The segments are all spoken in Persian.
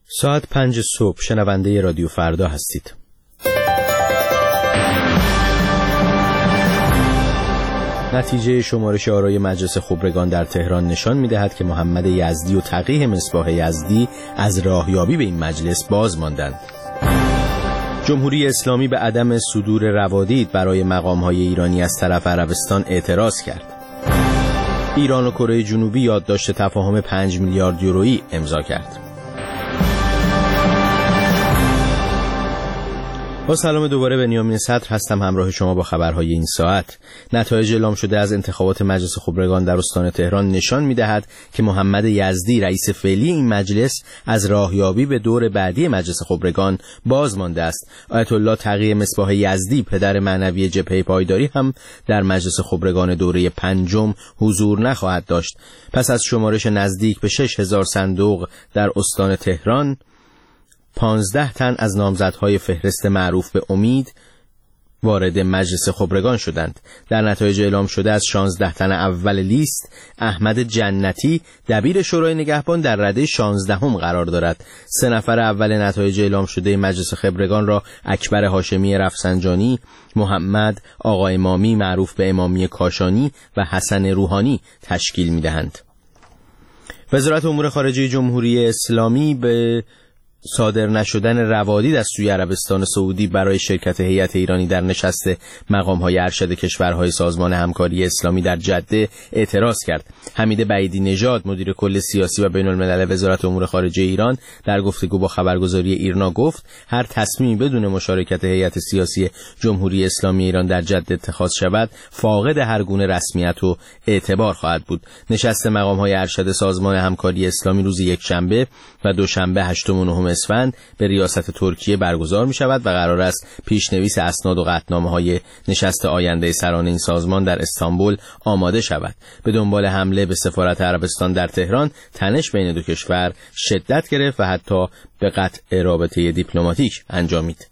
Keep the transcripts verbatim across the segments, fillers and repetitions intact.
ساعت پنج صبح شنونده رادیو فردا هستید. نتیجه شمارش آرای مجلس خبرگان در تهران نشان می‌دهد که محمد یزدی و تقی مصباح یزدی از راهیابی به این مجلس باز ماندند. جمهوری اسلامی به عدم صدور روادید برای مقام‌های ایرانی از طرف عربستان اعتراض کرد. ایران و کره جنوبی یادداشت تفاهم پنج میلیارد یورویی امضا کرد. با سلام دوباره، بنیامین صدر هستم، همراه شما با خبرهای این ساعت. نتایج اعلام شده از انتخابات مجلس خبرگان در استان تهران نشان می‌دهد که محمد یزدی رئیس فعلی این مجلس از راهیابی به دور بعدی مجلس خبرگان باز مانده است. آیت الله تقی مصباح یزدی پدر معنوی جبهه پایداری هم در مجلس خبرگان دوره پنجم حضور نخواهد داشت. پس از شمارش نزدیک به شش هزار صندوق در استان تهران، پانزده تن از نامزدهای فهرست معروف به امید وارد مجلس خبرگان شدند. در نتایج اعلام شده از شانزده تن اول لیست، احمد جنتی دبیر شورای نگهبان در رده شانزدهم قرار دارد. سه نفر اول نتایج اعلام شده مجلس خبرگان را اکبر هاشمی رفسنجانی، محمد آقا امامی معروف به امامی کاشانی و حسن روحانی تشکیل می‌دهند. وزارت امور خارجه جمهوری اسلامی به صادر نشدن روادید از سوی عربستان سعودی برای شرکت هیئت ایرانی در نشست مقام‌های ارشد کشورهای سازمان همکاری اسلامی در جده اعتراض کرد. حمید بعیدی نژاد مدیر کل سیاسی و بین‌الملل وزارت امور خارجه ایران در گفتگو با خبرگزاری ایرنا گفت هر تصمیمی بدون مشارکت هیئت سیاسی جمهوری اسلامی ایران در جده اتخاذ شود فاقد هر گونه رسمیت و اعتبار خواهد بود. نشست مقام‌های ارشد سازمان همکاری اسلامی روز یکشنبه و دوشنبه هشتم و نهم اسفند به ریاست ترکیه برگزار می شود و قرار است پیشنویس اسناد و قطعنامه های نشست آینده سران این سازمان در استانبول آماده شود. به دنبال حمله به سفارت عربستان در تهران، تنش بین دو کشور شدت گرفت و حتی به قطع رابطه دیپلماتیک انجامید.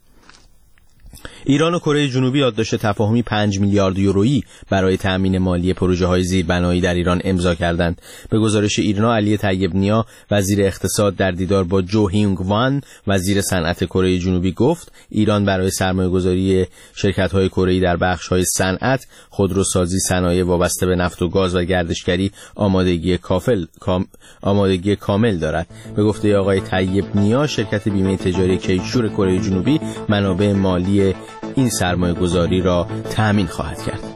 ایران و کره جنوبی یادداشت تفاهمی پنج میلیارد یورویی برای تأمین مالی پروژه‌های زیربنایی در ایران امضا کردند. به گزارش ایرنا، علی طیب نیا وزیر اقتصاد در دیدار با جو هیونگ وان وزیر صنعت کره جنوبی گفت ایران برای سرمایه‌گذاری شرکت‌های کره‌ای در بخش‌های صنعت، خودروسازی، صنایع وابسته به نفت و گاز و گردشگری آمادگی کافل کام، آمادگی کامل دارد. به گفته آقای طیب نیا، شرکت بیمه تجاری کیشور کره جنوبی منابع مالی این سرمایه گذاری را تأمین خواهد کرد.